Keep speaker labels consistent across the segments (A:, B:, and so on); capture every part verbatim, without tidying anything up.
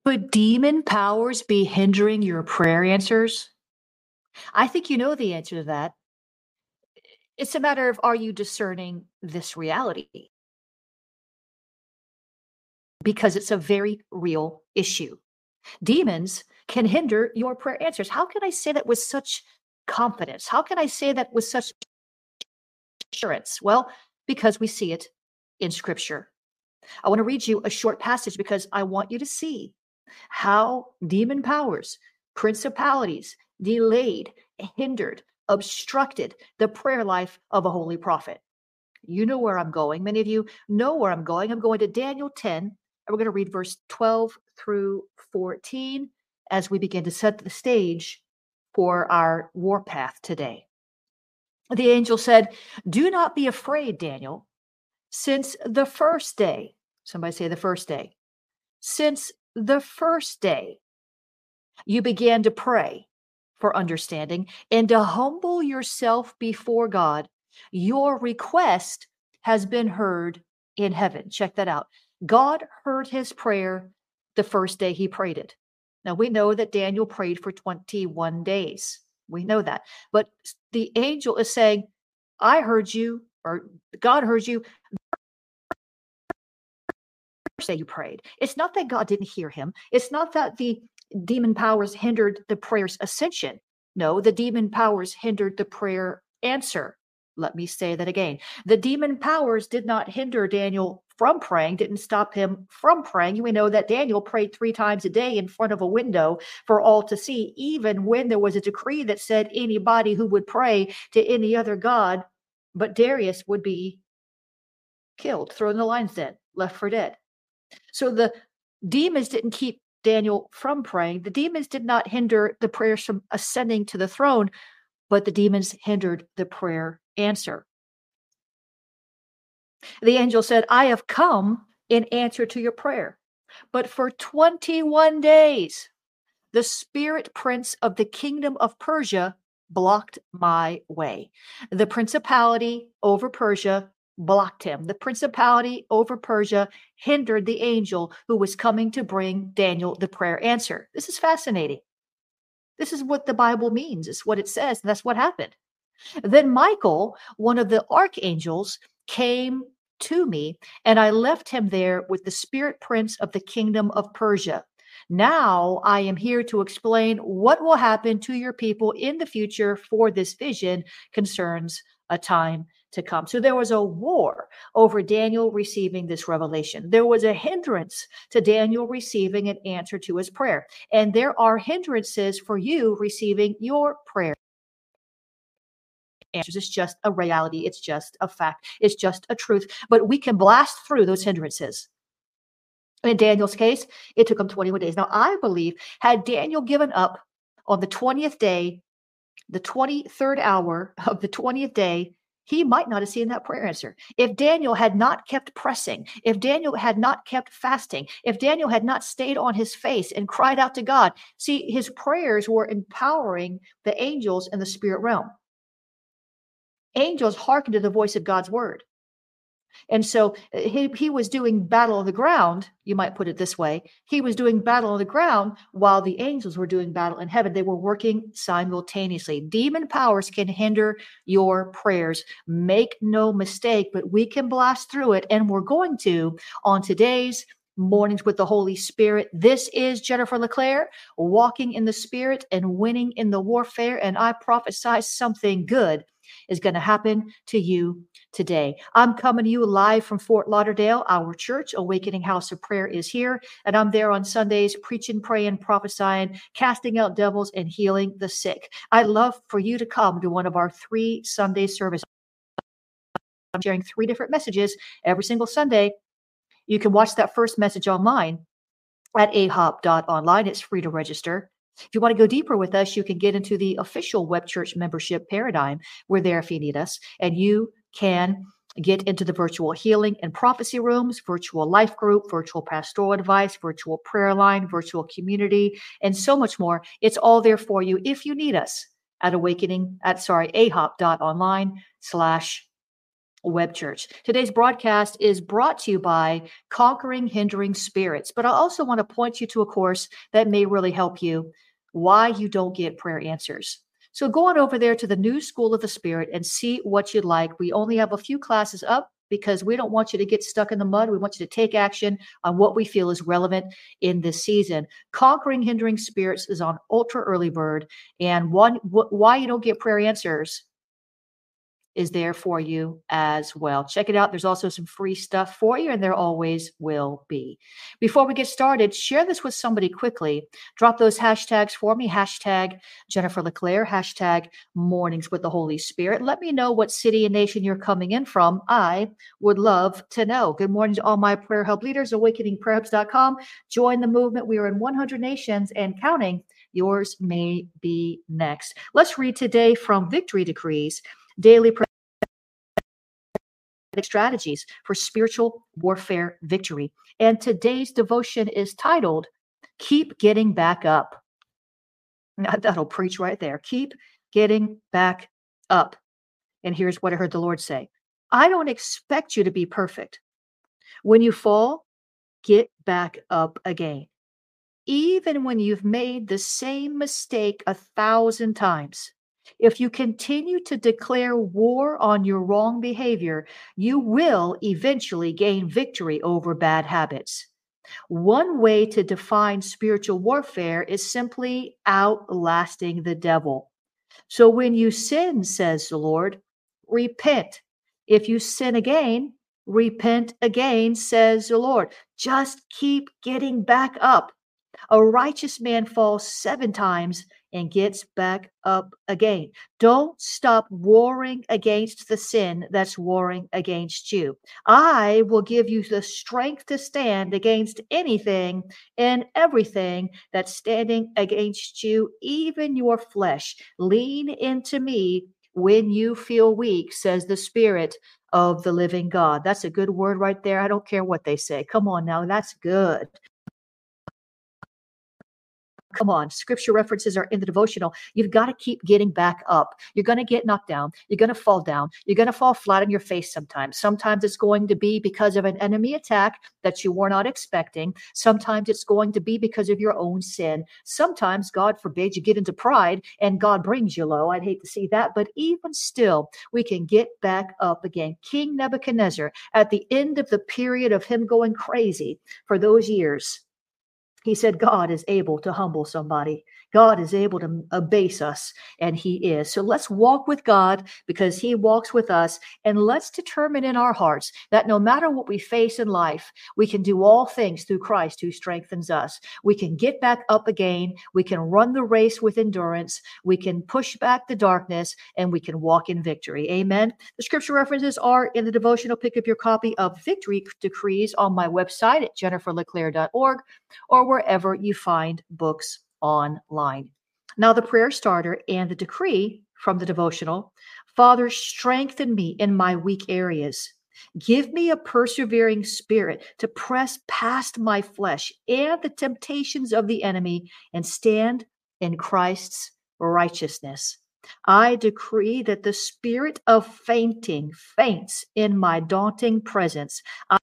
A: Could demon powers be hindering your prayer answers? I think you know the answer to that. It's a matter of, are you discerning this reality? Because it's a very real issue. Demons can hinder your prayer answers. How can I say that with such confidence? How can I say that with such assurance? Well, because we see it in Scripture. I want to read you a short passage because I want you to see how demon powers, principalities, delayed, hindered, obstructed the prayer life of a holy prophet. You know where I'm going. Many of you know where I'm going. I'm going to Daniel ten, and we're going to read verse twelve through fourteen as we begin to set the stage for our warpath today. The angel said, "Do not be afraid, Daniel, since the first day." Somebody say the first day. Since the first day you began to pray for understanding and to humble yourself before God, your request has been heard in heaven. Check that out. God heard his prayer the first day he prayed it. Now we know that Daniel prayed for twenty-one days. We know that. But the angel is saying, I heard you, or God heard you the first day you prayed. It's not that God didn't hear him. It's not that the demon powers hindered the prayer's ascension. No, the demon powers hindered the prayer answer. Let me say that again. The demon powers did not hinder Daniel from praying, didn't stop him from praying. We know that Daniel prayed three times a day in front of a window for all to see, even when there was a decree that said anybody who would pray to any other god but Darius would be killed, thrown in the lion's den, left for dead. So the demons didn't keep Daniel from praying. The demons did not hinder the prayers from ascending to the throne, but the demons hindered the prayer answer. The angel said, I have come in answer to your prayer. But for twenty-one days, the spirit prince of the kingdom of Persia blocked my way. The principality over Persia blocked him. The principality over Persia hindered the angel who was coming to bring Daniel the prayer answer. This is fascinating. This is what the Bible means. It's what it says. And that's what happened. Then Michael, one of the archangels, came to me, and I left him there with the spirit prince of the kingdom of Persia. Now I am here to explain what will happen to your people in the future, for this vision concerns a time to come. So there was a war over Daniel receiving this revelation. There was a hindrance to Daniel receiving an answer to his prayer. And there are hindrances for you receiving your prayer answers. It's just a reality. It's just a fact. It's just a truth. But we can blast through those hindrances. In Daniel's case, it took him twenty-one days. Now, I believe, had Daniel given up on the twentieth day, the twenty-third hour of the twentieth day, he might not have seen that prayer answer. If Daniel had not kept pressing, if Daniel had not kept fasting, if Daniel had not stayed on his face and cried out to God, see, his prayers were empowering the angels in the spirit realm. Angels hearken to the voice of God's word. And so he, he was doing battle on the ground, you might put it this way. He was doing battle on the ground while the angels were doing battle in heaven. They were working simultaneously. Demon powers can hinder your prayers. Make no mistake, but we can blast through it. And we're going to on today's Mornings with the Holy Spirit. This is Jennifer LeClaire, walking in the Spirit and winning in the warfare. And I prophesy something good is going to happen to you today. I'm coming to you live from Fort Lauderdale. Our church, Awakening House of Prayer, is here. And I'm there on Sundays, preaching, praying, prophesying, casting out devils, and healing the sick. I'd love for you to come to one of our three Sunday services. I'm sharing three different messages every single Sunday. You can watch that first message online at a hop dot online. It's free to register. If you want to go deeper with us, you can get into the official Web Church membership paradigm. We're there if you need us. And you can get into the virtual healing and prophecy rooms, virtual life group, virtual pastoral advice, virtual prayer line, virtual community, and so much more. It's all there for you if you need us at awakening, at sorry, a hop dot online slash Web Church. Today's broadcast is brought to you by Conquering Hindering Spirits, but I also want to point you to a course that may really help you why you don't get prayer answers. So go on over there to the New School of the Spirit and see what you'd like. We only have a few classes up because we don't want you to get stuck in the mud. We want you to take action on what we feel is relevant in this season. Conquering Hindering Spirits is on ultra early bird, and one wh- why you don't get prayer answers is there for you as well. Check it out. There's also some free stuff for you, and there always will be. Before we get started, share this with somebody quickly. Drop those hashtags for me. Hashtag Jennifer LeClaire, hashtag Mornings with the Holy Spirit. Let me know what city and nation you're coming in from. I would love to know. Good morning to all my prayer hub leaders, awakening prayer hubs dot com. Join the movement. We are in one hundred nations and counting. Yours may be next. Let's read today from Victory Decrees, daily strategies for spiritual warfare victory. And today's devotion is titled, Keep Getting Back Up. Now, that'll preach right there. Keep getting back up. And here's what I heard the Lord say. I don't expect you to be perfect. When you fall, get back up again. Even when you've made the same mistake a thousand times. If you continue to declare war on your wrong behavior, you will eventually gain victory over bad habits. One way to define spiritual warfare is simply outlasting the devil. So when you sin, says the Lord, repent. If you sin again, repent again, says the Lord. Just keep getting back up. A righteous man falls seven times and gets back up again. Don't stop warring against the sin that's warring against you. I will give you the strength to stand against anything and everything that's standing against you, even your flesh. Lean into me when you feel weak, says the Spirit of the living God. That's a good word right there. I don't care what they say. Come on now, that's good. Come on, scripture references are in the devotional. You've got to keep getting back up. You're going to get knocked down. You're going to fall down. You're going to fall flat on your face sometimes. Sometimes it's going to be because of an enemy attack that you were not expecting. Sometimes it's going to be because of your own sin. Sometimes, God forbid, you get into pride and God brings you low. I'd hate to see that, but even still, we can get back up again. King Nebuchadnezzar, at the end of the period of him going crazy for those years, he said, God is able to humble somebody. God is able to abase us, and he is. So let's walk with God because he walks with us, and let's determine in our hearts that no matter what we face in life, we can do all things through Christ who strengthens us. We can get back up again. We can run the race with endurance. We can push back the darkness, and we can walk in victory. Amen. The scripture references are in the devotional. Pick up your copy of Victory Decrees on my website at jennifer leclaire dot org or wherever you find books online. Now, the prayer starter and the decree from the devotional. Father, strengthen me in my weak areas. Give me a persevering spirit to press past my flesh and the temptations of the enemy and stand in Christ's righteousness. I decree that the spirit of fainting faints in my daunting presence. I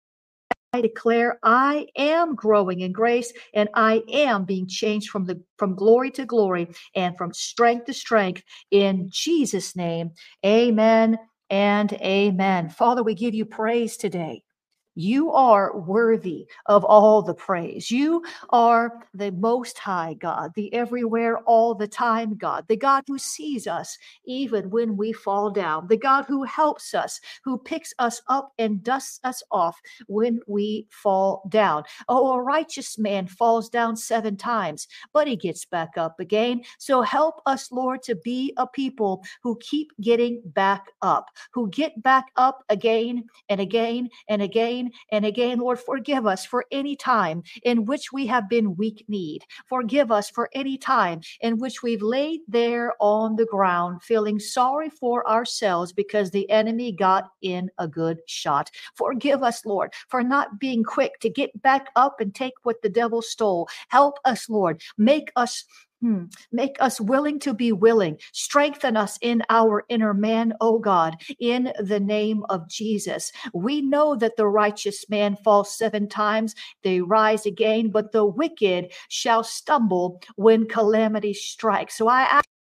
A: I declare I am growing in grace and I am being changed from the from glory to glory and from strength to strength in Jesus' name. Amen and amen. Father, we give you praise today. You are worthy of all the praise. You are the most high God, the everywhere, all the time God, the God who sees us even when we fall down, the God who helps us, who picks us up and dusts us off when we fall down. Oh, a righteous man falls down seven times, but he gets back up again. So help us, Lord, to be a people who keep getting back up, who get back up again and again and again and again. Lord, forgive us for any time in which we have been weak-kneed. Forgive us for any time in which we've laid there on the ground feeling sorry for ourselves because the enemy got in a good shot. Forgive us, Lord, for not being quick to get back up and take what the devil stole. Help us, Lord. Make us Hmm. Make us willing to be willing. Strengthen us in our inner man, oh God, in the name of Jesus. We know that the righteous man falls seven times, they rise again, but the wicked shall stumble when calamity strikes. So I ask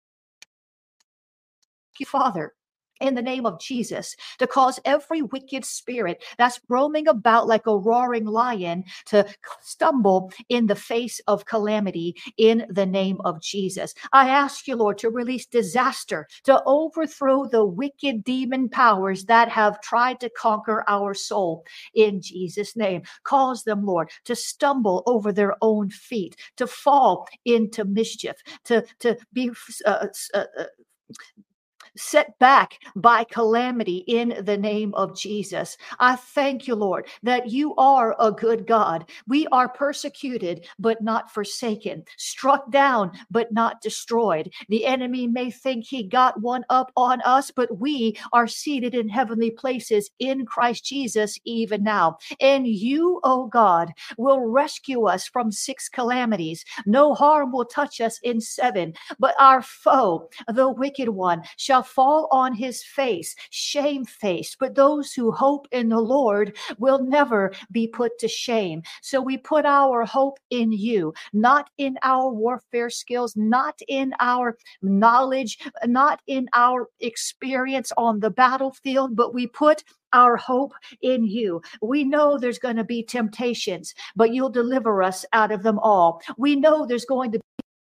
A: you, Father, in the name of Jesus, to cause every wicked spirit that's roaming about like a roaring lion to stumble in the face of calamity in the name of Jesus. I ask you, Lord, to release disaster, to overthrow the wicked demon powers that have tried to conquer our soul in Jesus' name. Cause them, Lord, to stumble over their own feet, to fall into mischief, to, to be uh, uh, uh, set back by calamity in the name of Jesus. I thank you, Lord, that you are a good God. We are persecuted, but not forsaken, struck down, but not destroyed. The enemy may think he got one up on us, but we are seated in heavenly places in Christ Jesus even now. And you, oh God, will rescue us from six calamities. No harm will touch us in seven, but our foe, the wicked one, shall fall on his face, shamefaced. But those who hope in the Lord will never be put to shame. So we put our hope in you, not in our warfare skills, not in our knowledge, not in our experience on the battlefield, but we put our hope in you. We know there's going to be temptations, but you'll deliver us out of them all. We know there's going to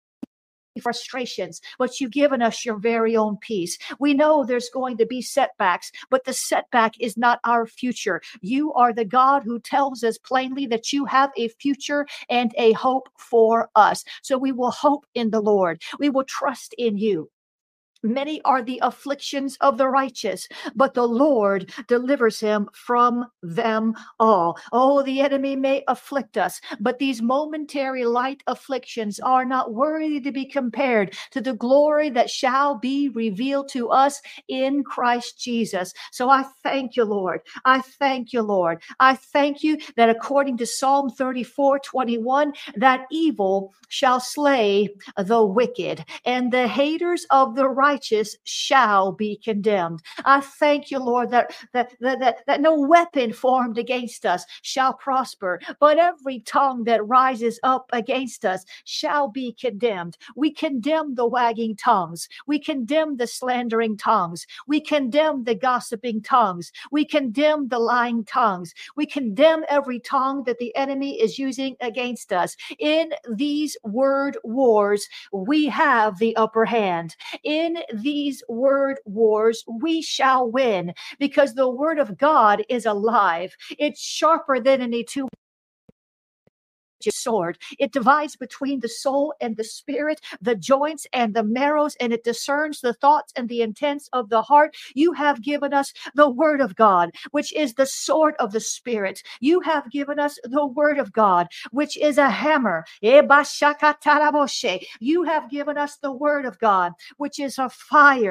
A: frustrations, but you've given us your very own peace. We know there's going to be setbacks, but the setback is not our future. You are the God who tells us plainly that you have a future and a hope for us. So we will hope in the Lord. We will trust in you. Many are the afflictions of the righteous, but the Lord delivers him from them all. Oh, the enemy may afflict us, but these momentary light afflictions are not worthy to be compared to the glory that shall be revealed to us in Christ Jesus. So I thank you, Lord. I thank you, Lord. I thank you that according to Psalm thirty-four twenty-one, that evil shall slay the wicked, and the haters of the righteous righteous shall be condemned. I thank you, Lord, that, that, that, that, that no weapon formed against us shall prosper, but every tongue that rises up against us shall be condemned. We condemn the wagging tongues. We condemn the slandering tongues. We condemn the gossiping tongues. We condemn the lying tongues. We condemn every tongue that the enemy is using against us. In these word wars, we have the upper hand. In these word wars, we shall win because the word of God is alive. It's sharper than any two sword. It divides between the soul and the spirit, the joints and the marrows, and it discerns the thoughts and the intents of the heart. You have given us the word of God, which is the sword of the spirit. You have given us the word of God, which is a hammer. You have given us the word of God, which is a fire.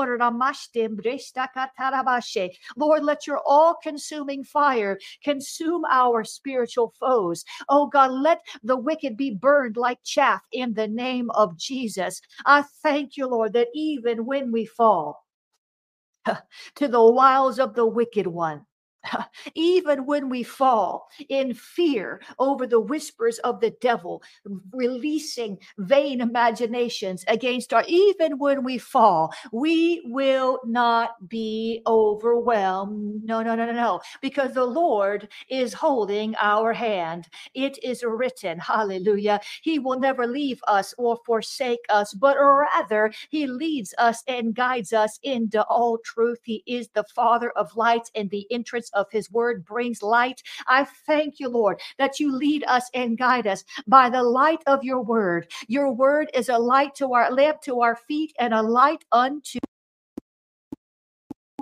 A: Lord, let your all-consuming fire consume our spiritual foes. Oh God, let the wicked be burned like chaff in the name of Jesus. I thank you, Lord, that even when we fall to the wiles of the wicked one, even when we fall in fear over the whispers of the devil, releasing vain imaginations against our, even when we fall, we will not be overwhelmed. No, no, no, no, no, because the Lord is holding our hand. It is written, hallelujah, he will never leave us or forsake us, but rather he leads us and guides us into all truth. He is the Father of lights, and the entrance of his word brings light. I thank you, Lord, that you lead us and guide us by the light of your word. Your word is a light to our lamp to our feet and a light unto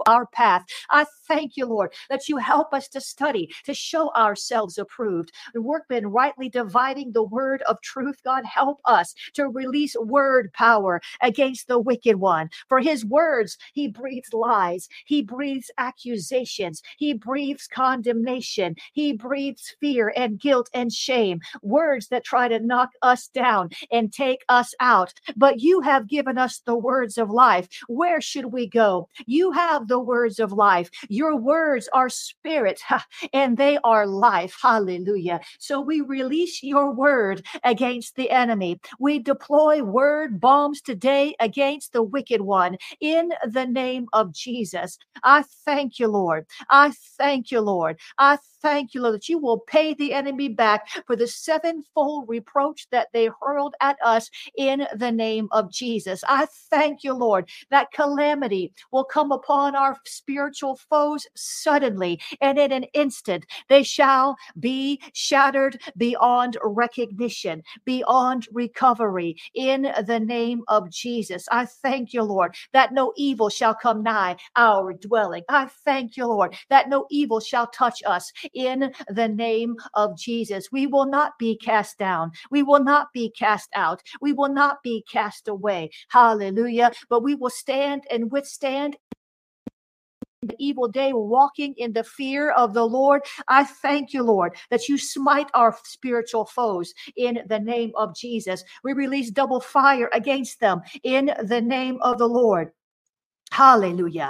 A: our path. I thank you, Lord, that you help us to study, to show ourselves approved. The workmen rightly dividing the word of truth. God, help us to release word power against the wicked one. For his words, he breathes lies. He breathes accusations. He breathes condemnation. He breathes fear and guilt and shame. Words that try to knock us down and take us out. But you have given us the words of life. Where should we go? You have the words of life. Your words are spirit and they are life. Hallelujah. So we release your word against the enemy. We deploy word bombs today against the wicked one in the name of Jesus. I thank you, Lord. I thank you, Lord. I thank you, Lord, that you will pay the enemy back for the sevenfold reproach that they hurled at us in the name of Jesus. I thank you, Lord, that calamity will come upon our spiritual foes suddenly and in an instant. They shall be shattered beyond recognition, beyond recovery in the name of Jesus. I thank you, Lord, that no evil shall come nigh our dwelling. I thank you, Lord, that no evil shall touch us in the name of Jesus. We will not be cast down. We will not be cast out. We will not be cast away. Hallelujah. But we will stand and withstand the evil day, walking in the fear of the Lord. I thank you, Lord, that you smite our spiritual foes in the name of Jesus. We release double fire against them in the name of the Lord. Hallelujah.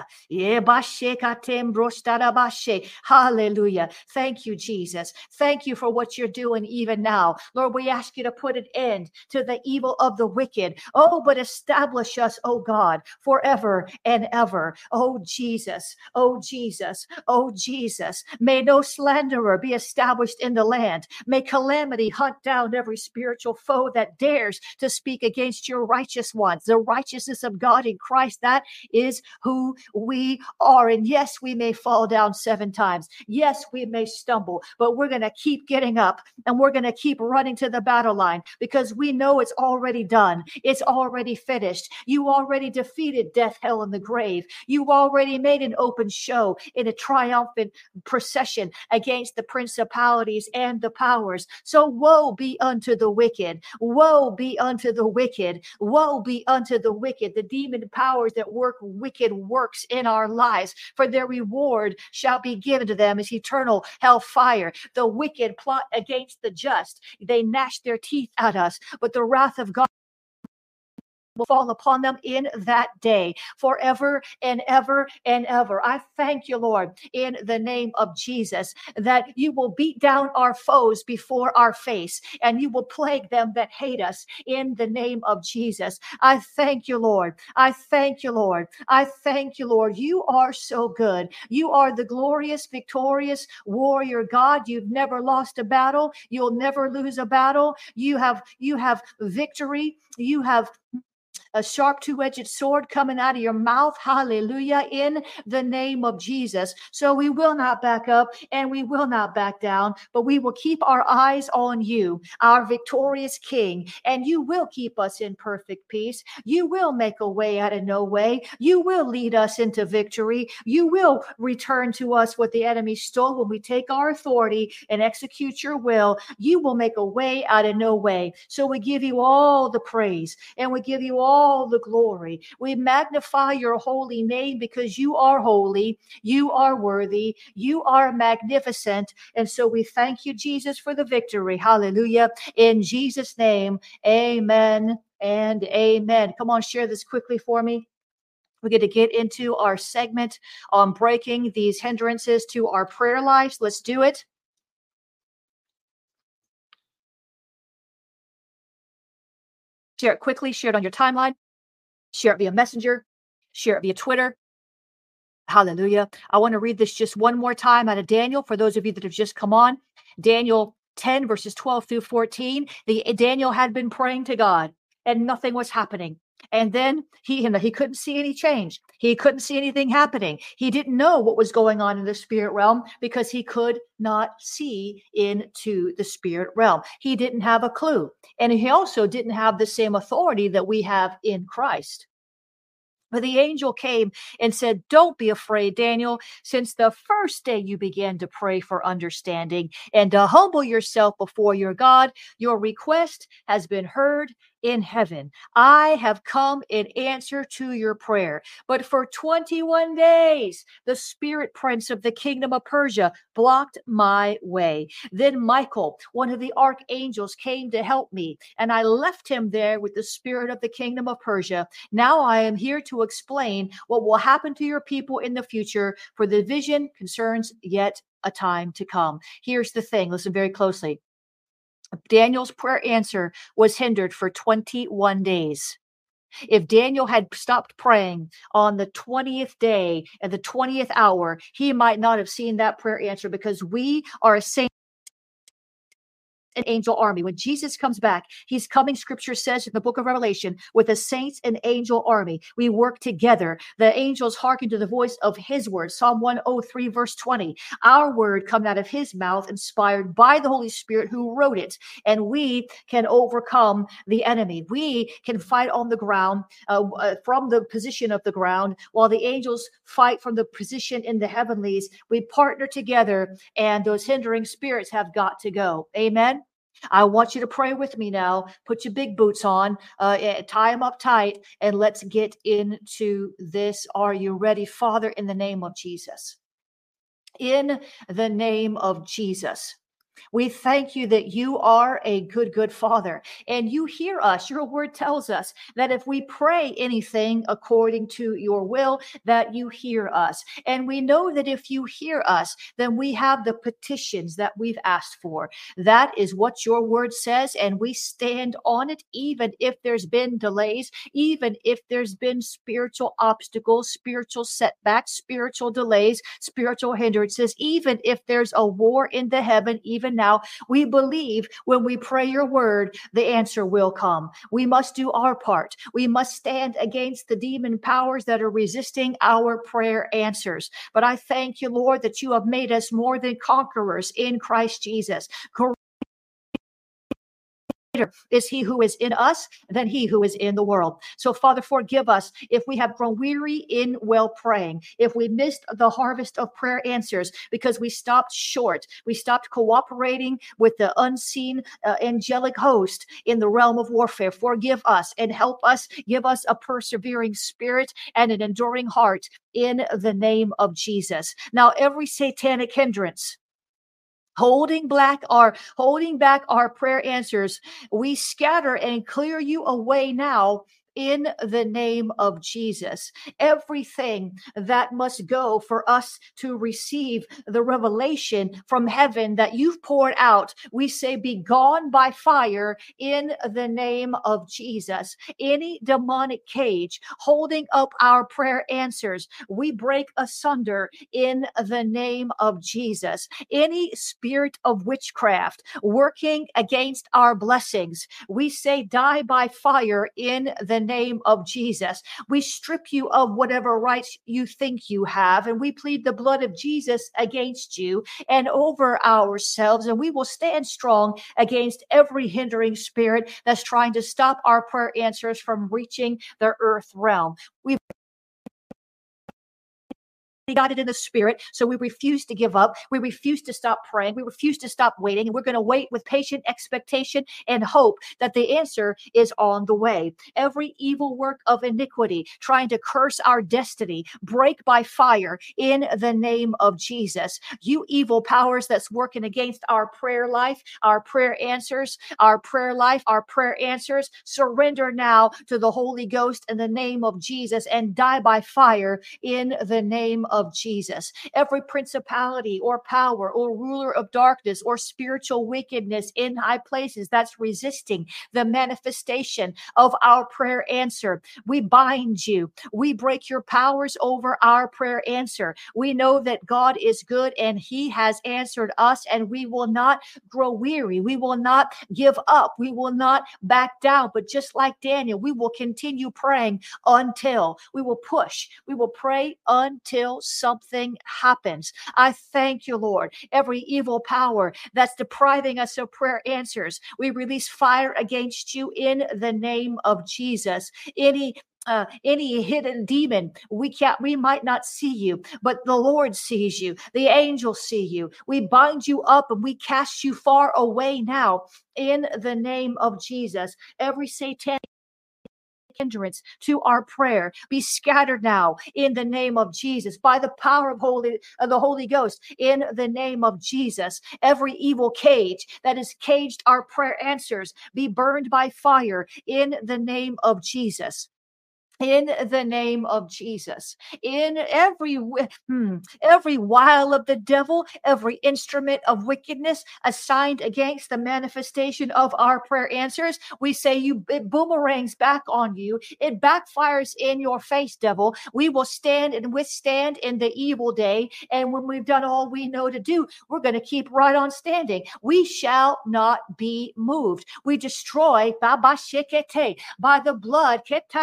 A: Hallelujah. Thank you, Jesus. Thank you for what you're doing even now. Lord, we ask you to put an end to the evil of the wicked. Oh, but establish us, oh God, forever and ever. Oh, Jesus. Oh, Jesus. Oh, Jesus. May no slanderer be established in the land. May calamity hunt down every spiritual foe that dares to speak against your righteous ones. The righteousness of God in Christ, that is is who we are. And yes, we may fall down seven times. Yes, we may stumble, but we're going to keep getting up and we're going to keep running to the battle line because we know it's already done. It's already finished. You already defeated death, hell, and the grave. You already made an open show in a triumphant procession against the principalities and the powers. So woe be unto the wicked. Woe be unto the wicked. Woe be unto the wicked, the demon powers that work wicked works in our lives, for their reward shall be given to them as eternal hellfire. The wicked plot against the just. They gnash their teeth at us, but the wrath of God will fall upon them in that day forever and ever and ever. I thank you, Lord, in the name of Jesus, that you will beat down our foes before our face and you will plague them that hate us in the name of Jesus. I thank you, Lord. I thank you, Lord. I thank you, Lord. You are so good. You are the glorious, victorious warrior God. You've never lost a battle. You'll never lose a battle. You have, you have victory. You have a sharp two-edged sword coming out of your mouth. Hallelujah. In the name of Jesus. So we will not back up and we will not back down, but we will keep our eyes on you, our victorious King, and you will keep us in perfect peace. You will make a way out of no way. You will lead us into victory. You will return to us what the enemy stole when we take our authority and execute your will. You will make a way out of no way. So we give you all the praise and we give you all all the glory. We magnify your holy name because you are holy, you are worthy, you are magnificent. And so we thank you, Jesus, for the victory. Hallelujah. In Jesus' name, amen and amen. Come on, share this quickly for me. We're going to get into our segment on breaking these hindrances to our prayer lives. Let's do it. Share it quickly, share it on your timeline, share it via Messenger, share it via Twitter. Hallelujah. I want to read this just one more time out of Daniel for those of you that have just come on. Daniel ten, verses twelve through fourteen. The, Daniel had been praying to God and nothing was happening. And then he, he couldn't see any change. He couldn't see anything happening. He didn't know what was going on in the spirit realm because he could not see into the spirit realm. He didn't have a clue. And he also didn't have the same authority that we have in Christ. But the angel came and said, don't be afraid, Daniel, since the first day you began to pray for understanding and to humble yourself before your God, your request has been heard in heaven. I have come in answer to your prayer. But for twenty-one days, the spirit prince of the kingdom of Persia blocked my way. Then Michael, one of the archangels, came to help me, and I left him there with the spirit of the kingdom of Persia. Now I am here to explain what will happen to your people in the future, for the vision concerns yet a time to come. Here's the thing. Listen very closely. Daniel's prayer answer was hindered for twenty-one days. If Daniel had stopped praying on the twentieth day at the twentieth hour, he might not have seen that prayer answer, because we are a saint. An angel army. When Jesus comes back, he's coming, scripture says in the book of Revelation, with a saints and angel army. We work together. The angels hearken to the voice of his word. Psalm one oh three, verse twenty. Our word coming out of his mouth, inspired by the Holy Spirit who wrote it. And we can overcome the enemy. We can fight on the ground uh, uh, from the position of the ground, while the angels fight from the position in the heavenlies. We partner together, and those hindering spirits have got to go. Amen. I want you to pray with me now. Put your big boots on, uh, tie them up tight, and let's get into this. Are you ready? Father, in the name of Jesus, in the name of Jesus, we thank you that you are a good, good Father, and you hear us. Your word tells us that if we pray anything according to your will, that you hear us. And we know that if you hear us, then we have the petitions that we've asked for. That is what your word says, and we stand on it, even if there's been delays, even if there's been spiritual obstacles, spiritual setbacks, spiritual delays, spiritual hindrances, even if there's a war in the heaven, even now, we believe when we pray your word, the answer will come. We must do our part. We must stand against the demon powers that are resisting our prayer answers. But I thank you, Lord, that you have made us more than conquerors in Christ Jesus. Is he who is in us than he who is in the world. So, Father, forgive us if we have grown weary in well praying, if we missed the harvest of prayer answers because we stopped short, we stopped cooperating with the unseen uh, angelic host in the realm of warfare. Forgive us and help us. Give us a persevering spirit and an enduring heart in the name of Jesus. Now, every satanic hindrance holding back our holding back our prayer answers, we scatter and clear you away now in the name of Jesus. Everything that must go for us to receive the revelation from heaven that you've poured out, we say be gone by fire in the name of Jesus. Any demonic cage holding up our prayer answers, we break asunder in the name of Jesus. Any spirit of witchcraft working against our blessings, we say die by fire in the name of Jesus. We strip you of whatever rights you think you have, and we plead the blood of Jesus against you and over ourselves, and we will stand strong against every hindering spirit that's trying to stop our prayer answers from reaching the earth realm. We We got it in the spirit. So we refuse to give up. We refuse to stop praying. We refuse to stop waiting. And we're going to wait with patient expectation and hope that the answer is on the way. Every evil work of iniquity trying to curse our destiny, break by fire in the name of Jesus. You evil powers that's working against our prayer life, our prayer answers, our prayer life, our prayer answers, surrender now to the Holy Ghost in the name of Jesus and die by fire in the name of of Jesus. Every principality or power or ruler of darkness or spiritual wickedness in high places that's resisting the manifestation of our prayer answer, we bind you. We break your powers over our prayer answer. We know that God is good and he has answered us, and we will not grow weary. We will not give up. We will not back down. But just like Daniel, we will continue praying until we will push. We will pray until something happens. I thank you, Lord. Every evil power that's depriving us of prayer answers, we release fire against you in the name of Jesus. Any uh, any hidden demon. We can't, we might not see you, but the Lord sees you. The angels see you. We bind you up and we cast you far away now in the name of Jesus. Every satanic hindrance to our prayer be scattered now in the name of Jesus by the power of holy of the Holy Ghost in the name of Jesus. Every evil cage that has caged our prayer answers be burned by fire in the name of Jesus. In the name of Jesus, in every hmm, every wile of the devil, every instrument of wickedness assigned against the manifestation of our prayer answers, we say you it boomerangs back on you. It backfires in your face, devil. We will stand and withstand in the evil day, and when we've done all we know to do, we're going to keep right on standing. We shall not be moved. We destroy by the blood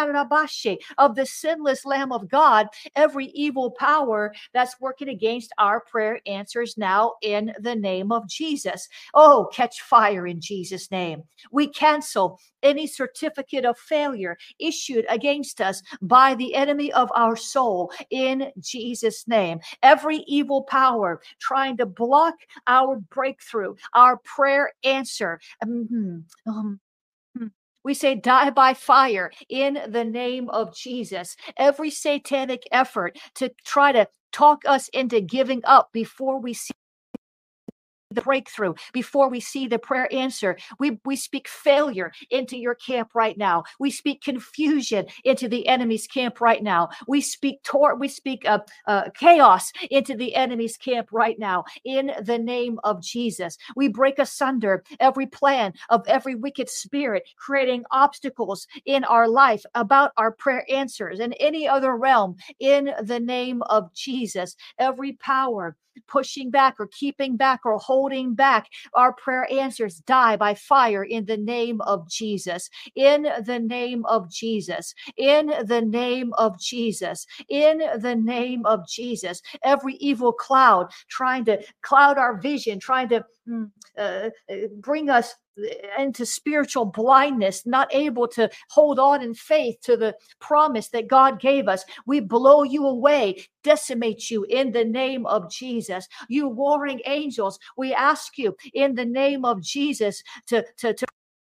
A: of the sinless Lamb of God every evil power that's working against our prayer answers now in the name of Jesus. Oh, catch fire in Jesus' name. We cancel any certificate of failure issued against us by the enemy of our soul in Jesus' name. Every evil power trying to block our breakthrough, our prayer answer. Um, um, We say, die by fire in the name of Jesus. Every satanic effort to try to talk us into giving up before we see the breakthrough, before we see the prayer answer, we, we speak failure into your camp right now. We speak confusion into the enemy's camp right now. We speak tor- we speak uh, uh, chaos into the enemy's camp right now in the name of Jesus. We break asunder every plan of every wicked spirit creating obstacles in our life about our prayer answers and any other realm in the name of Jesus. Every power pushing back or keeping back or holding back our prayer answers die by fire in the name of Jesus. In the name of Jesus. In the name of Jesus. In the name of Jesus. Every evil cloud trying to cloud our vision, trying to mm, uh, bring us into spiritual blindness, not able to hold on in faith to the promise that God gave us. We blow you away, decimate you in the name of Jesus. You warring angels, we ask you in the name of Jesus to, to, to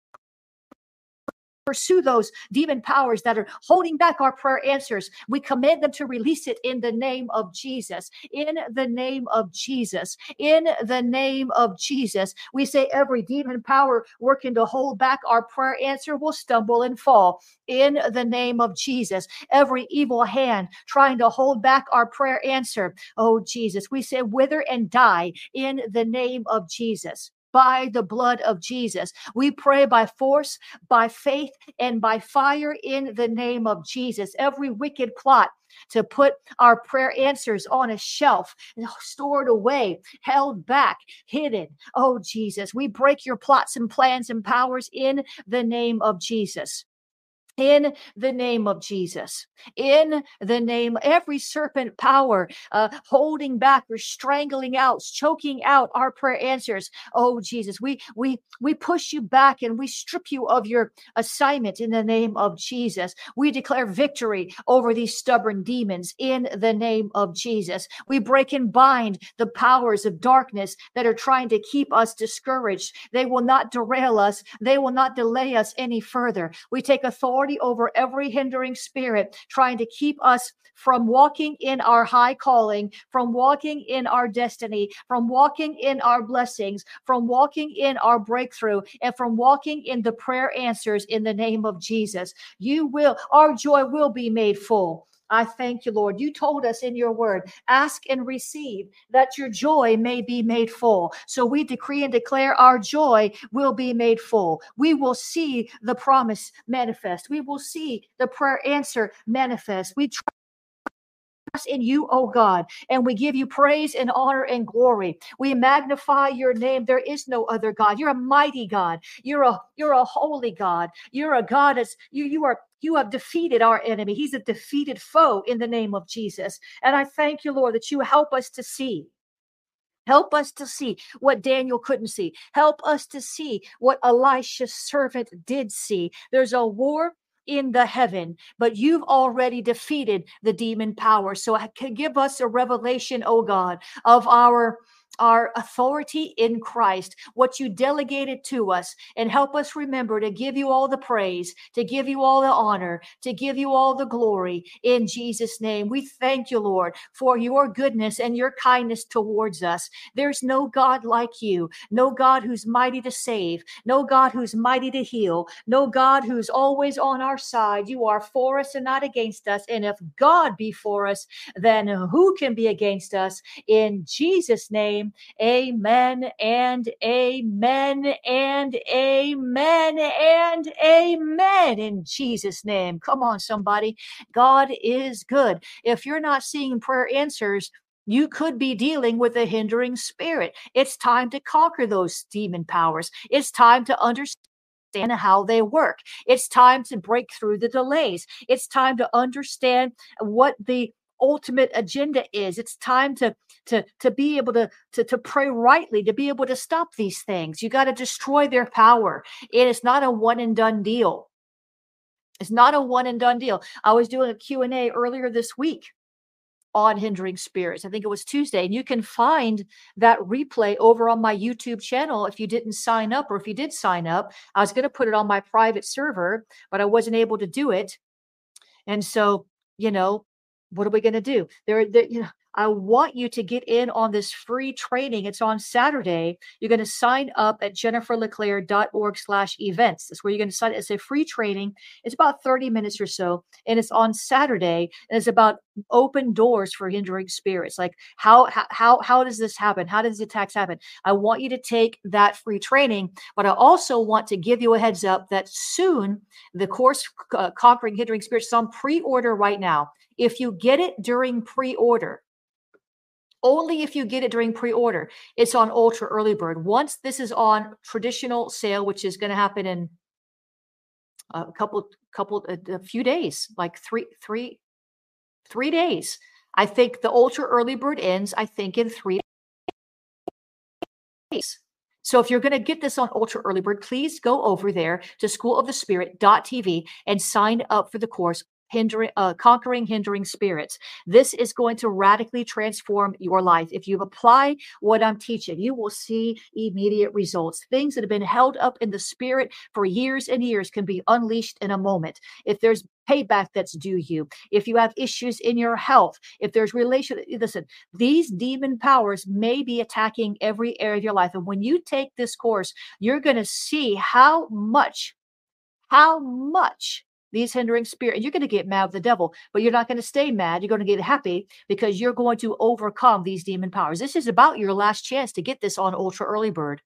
A: pursue those demon powers that are holding back our prayer answers. We command them to release it in the name of Jesus. In the name of Jesus. In the name of Jesus. We say every demon power working to hold back our prayer answer will stumble and fall. In the name of Jesus. Every evil hand trying to hold back our prayer answer. Oh, Jesus. We say wither and die in the name of Jesus. By the blood of Jesus. We pray by force, by faith, and by fire in the name of Jesus. Every wicked plot to put our prayer answers on a shelf, stored away, held back, hidden. Oh, Jesus, we break your plots and plans and powers in the name of Jesus. In the name of Jesus, in the name, every serpent power uh, holding back or strangling out, choking out our prayer answers. Oh, Jesus, we we we push you back and we strip you of your assignment in the name of Jesus. We declare victory over these stubborn demons in the name of Jesus. We break and bind the powers of darkness that are trying to keep us discouraged. They will not derail us. They will not delay us any further. We take authority over every hindering spirit trying to keep us from walking in our high calling, from walking in our destiny, from walking in our blessings, from walking in our breakthrough, and from walking in the prayer answers in the name of Jesus. You will, our joy will be made full. I thank you, Lord. You told us in your word, ask and receive that your joy may be made full. So we decree and declare our joy will be made full. We will see the promise manifest. We will see the prayer answer manifest. We trust in you, oh God, and we give you praise and honor and glory. We magnify your name. There is no other God. You're a mighty God. You're a you're a holy God. You're a God as you you are you have defeated our enemy. He's a defeated foe in the name of Jesus. And I thank you, Lord, that you help us to see. Help us to see what Daniel couldn't see. Help us to see what Elisha's servant did see. There's a war in the heaven, but you've already defeated the demon power. So I can give us a revelation, oh God, of our our authority in Christ, what you delegated to us, and help us remember to give you all the praise, to give you all the honor, to give you all the glory in Jesus' name. We thank you, Lord, for your goodness and your kindness towards us. There's no God like you, no God who's mighty to save, no God who's mighty to heal, no God who's always on our side. You are for us and not against us. And if God be for us, then who can be against us? In Jesus' name, amen and amen and amen and amen. In Jesus' name. Come on, somebody. God is good. If you're not seeing prayer answers, you could be dealing with a hindering spirit. It's time to conquer those demon powers. It's time to understand how they work. It's time to break through the delays. It's time to understand what the ultimate agenda is. It's time to to to be able to to to pray rightly, to be able to stop these things. You got to destroy their power. It is not a one and done deal. It's not a one and done deal. I was doing a Q and A earlier this week on hindering spirits. I think it was Tuesday, and you can find that replay over on my YouTube channel if you didn't sign up, or if you did sign up. I was going to put it on my private server, but I wasn't able to do it. And so, you know, what are we going to do? There, there, you know, I want you to get in on this free training. It's on Saturday. You're going to sign up at jenniferleclaire.org slash events. That's where you're going to sign. It's a free training. It's about thirty minutes or so. And it's on Saturday. And it's about open doors for hindering spirits. Like how, how, how does this happen? How does the attacks happen? I want you to take that free training, but I also want to give you a heads up that soon the course uh, Conquering Hindering Spirits is on pre-order right now. If you get it during pre-order, only if you get it during pre-order, it's on Ultra Early Bird. Once this is on traditional sale, which is going to happen in a couple, couple, a, a few days, like three, three, three days. I think the Ultra Early Bird ends, I think, in three days. So if you're going to get this on Ultra Early Bird, please go over there to school of the spirit dot t v and sign up for the course. Hindering, uh, conquering hindering spirits. This is going to radically transform your life. If you apply what I'm teaching, you will see immediate results. Things that have been held up in the spirit for years and years can be unleashed in a moment. If there's payback that's due you, if you have issues in your health, if there's relation, listen, these demon powers may be attacking every area of your life. And when you take this course, you're going to see how much, how much these hindering spirits, you're going to get mad with the devil, but you're not going to stay mad. You're going to get happy because you're going to overcome these demon powers. This is about your last chance to get this on Ultra Early Bird.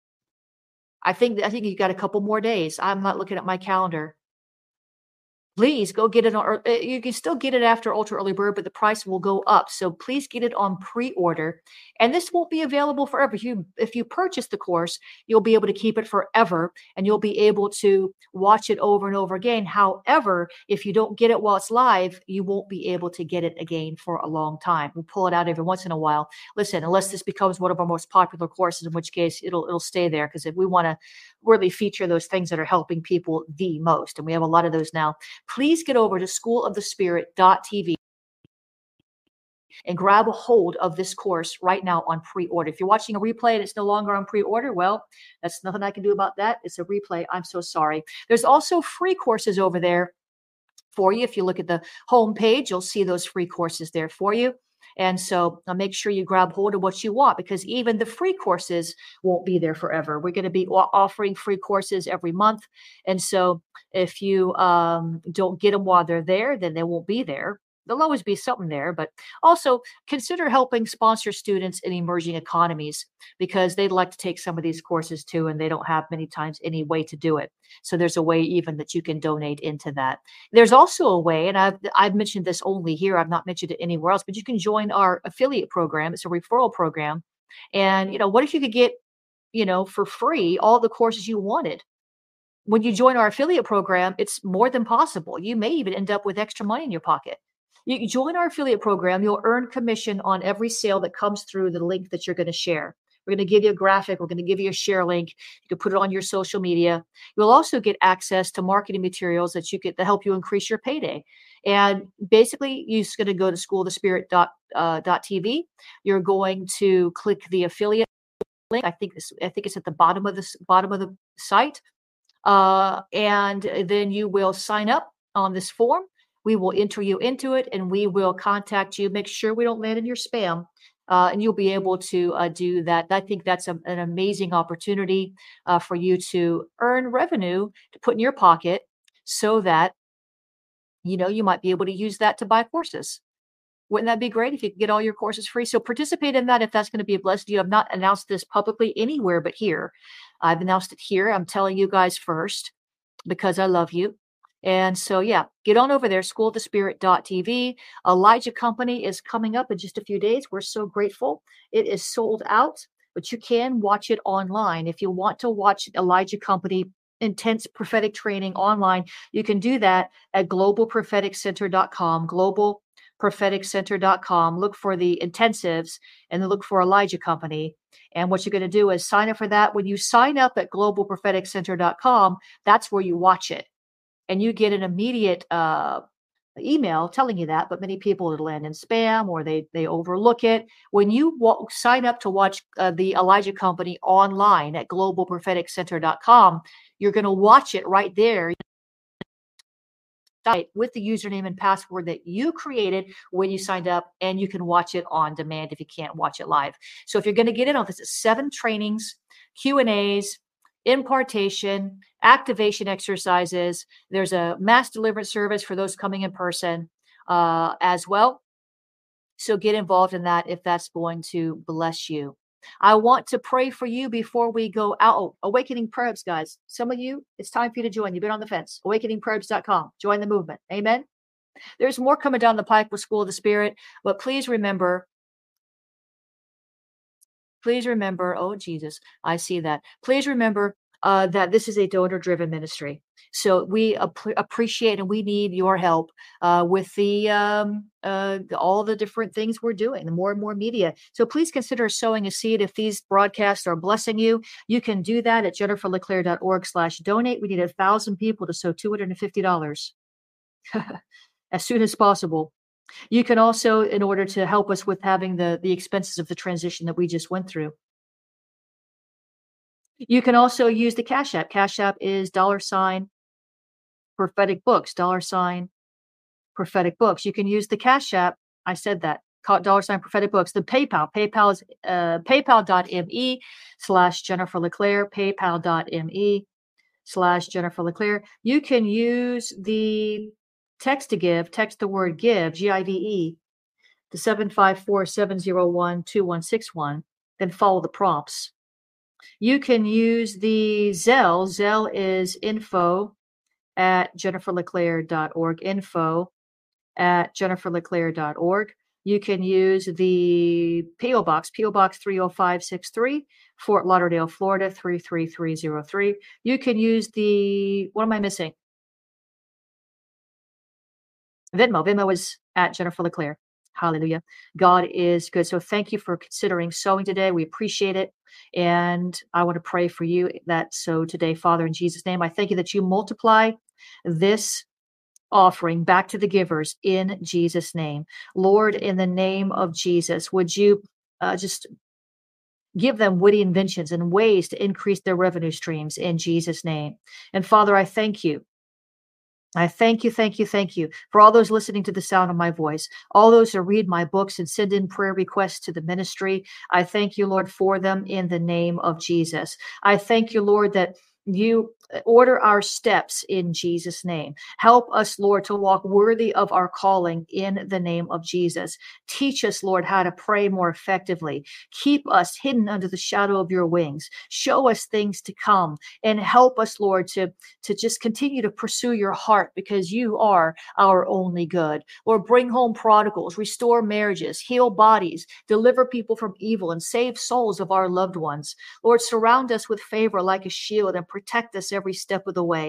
A: I think, I think you got a couple more days. I'm not looking at my calendar. Please go get it on, you can still get it after Ultra Early Bird, but the price will go up. So please get it on pre-order. And this won't be available forever. If you, if you purchase the course, you'll be able to keep it forever and you'll be able to watch it over and over again. However, if you don't get it while it's live, you won't be able to get it again for a long time. We'll pull it out every once in a while. Listen, unless this becomes one of our most popular courses, in which case it'll, it'll stay there. Because if we want to really feature those things that are helping people the most, and we have a lot of those now, please get over to school of the spirit dot t v and grab a hold of this course right now on pre-order. If you're watching a replay and it's no longer on pre-order, well, that's nothing I can do about that. It's a replay. I'm so sorry. There's also free courses over there for you. If you look at the home page, you'll see those free courses there for you. And so uh, make sure you grab hold of what you want, because even the free courses won't be there forever. We're going to be offering free courses every month. And so if you um, don't get them while they're there, then they won't be there. There'll always be something there, but also consider helping sponsor students in emerging economies, because they'd like to take some of these courses too, and they don't have many times any way to do it. So there's a way even that you can donate into that. There's also a way, and I've, I've mentioned this only here, I've not mentioned it anywhere else, but you can join our affiliate program. It's a referral program. And, you know, what if you could get, you know, for free, all the courses you wanted? When you join our affiliate program, it's more than possible. You may even end up with extra money in your pocket. You join our affiliate program, you'll earn commission on every sale that comes through the link that you're going to share. We're going to give you a graphic. We're going to give you a share link. You can put it on your social media. You'll also get access to marketing materials that you get to help you increase your payday. And basically, you're just going to go to school of the spirit dot t v. You're going to click the affiliate link. I think this, I think it's at the bottom of the bottom of the site. Uh, and then you will sign up on this form. We will enter you into it, and we will contact you. Make sure we don't land in your spam, uh, and you'll be able to uh, do that. I think that's a, an amazing opportunity uh, for you to earn revenue to put in your pocket, so that you know you might be able to use that to buy courses. Wouldn't that be great if you could get all your courses free? So participate in that if that's going to be a blessing to you. I've not announced this publicly anywhere but here. I've announced it here. I'm telling you guys first because I love you. And so, yeah, get on over there, school of the spirit dot t v. Elijah Company is coming up in just a few days. We're so grateful. It is sold out, but you can watch it online. If you want to watch Elijah Company intense prophetic training online, you can do that at global prophetic center dot com, global prophetic center dot com. Look for the intensives and then look for Elijah Company. And what you're going to do is sign up for that. When you sign up at global prophetic center dot com, that's where you watch it. And you get an immediate uh, email telling you that, but many people it'll land in spam or they they overlook it. When you wa- sign up to watch uh, the Elijah Company online at global prophetic center dot com, you're going to watch it right there with the username and password that you created when you signed up, and you can watch it on demand if you can't watch it live. So if you're going to get in on this, it's seven trainings, Q and A's, impartation, activation exercises. There's a mass deliverance service for those coming in person uh, as well. So get involved in that if that's going to bless you. I want to pray for you before we go out. Oh, Awakening Probes, guys. Some of you, it's time for you to join. You've been on the fence. awakening probes dot com. Join the movement. Amen. There's more coming down the pike with School of the Spirit, but please remember, please remember, oh, Jesus, I see that. Please remember uh, that this is a donor-driven ministry. So we ap- appreciate and we need your help uh, with the um, uh, all the different things we're doing, the more and more media. So please consider sowing a seed if these broadcasts are blessing you. You can do that at jennifer leclaire dot org slash donate. We need a thousand people to sow two hundred fifty dollars as soon as possible. You can also, in order to help us with having the, the expenses of the transition that we just went through, you can also use the Cash App. Cash App is dollar sign prophetic books, dollar sign prophetic books. You can use the Cash App. I said that. Dollar sign prophetic books. The PayPal. PayPal is uh, paypal.me slash Jennifer Leclaire. PayPal.me slash Jennifer Leclaire. You can use the text to give, text the word give, G I V E, to seven five four, seven zero one, two one six one. Then follow the prompts. You can use the Zelle. Zelle is info at jennifer leclaire dot org, info at jennifer leclaire dot org. You can use the P O Box, P O Box three oh five six three, Fort Lauderdale, Florida, three three three zero three. You can use the, what am I missing? Venmo. Venmo is at Jennifer Leclaire. Hallelujah. God is good. So thank you for considering sowing today. We appreciate it. And I want to pray for you that so today, Father, in Jesus' name, I thank you that you multiply this offering back to the givers in Jesus' name. Lord, in the name of Jesus, would you uh, just give them witty inventions and ways to increase their revenue streams in Jesus' name. And Father, I thank you. I thank you, thank you, thank you for all those listening to the sound of my voice, all those who read my books and send in prayer requests to the ministry. I thank you, Lord, for them in the name of Jesus. I thank you, Lord, that you order our steps in Jesus' name. Help us, Lord, to walk worthy of our calling in the name of Jesus. Teach us, Lord, how to pray more effectively. Keep us hidden under the shadow of your wings. Show us things to come and help us, Lord, to, to just continue to pursue your heart because you are our only good. Lord, bring home prodigals, restore marriages, heal bodies, deliver people from evil, and save souls of our loved ones. Lord, surround us with favor like a shield and protect us every step of the way.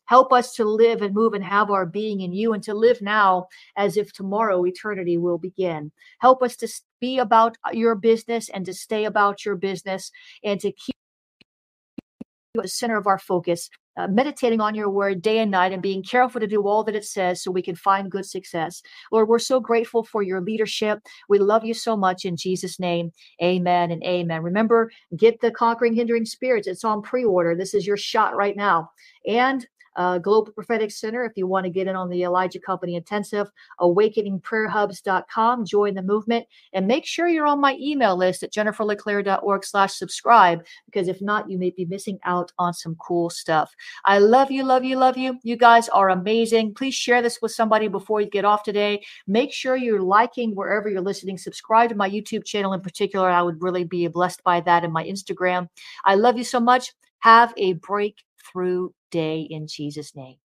A: Help us to live and move and have our being in you, and to live now as if tomorrow eternity will begin. Help us to be about your business and to stay about your business, and to keep you at the center of our focus, uh, meditating on your word day and night and being careful to do all that it says so we can find good success. Lord, we're so grateful for your leadership. We love you so much. In Jesus' name, amen and amen. Remember, get the Conquering Hindering Spirits. It's on pre-order. This is your shot right now. And uh, Global Prophetic Center, if you want to get in on the Elijah Company Intensive, awakening prayer hubs dot com. Join the movement, and make sure you're on my email list at jennifer leclaire dot org slash subscribe, because if not, you may be missing out on some cool stuff. I love you, love you, love you. You guys are amazing. Please share this with somebody before you get off today. Make sure you're liking wherever you're listening. Subscribe to my YouTube channel in particular. I would really be blessed by that, and my Instagram. I love you so much. Have a breakthrough day in Jesus' name.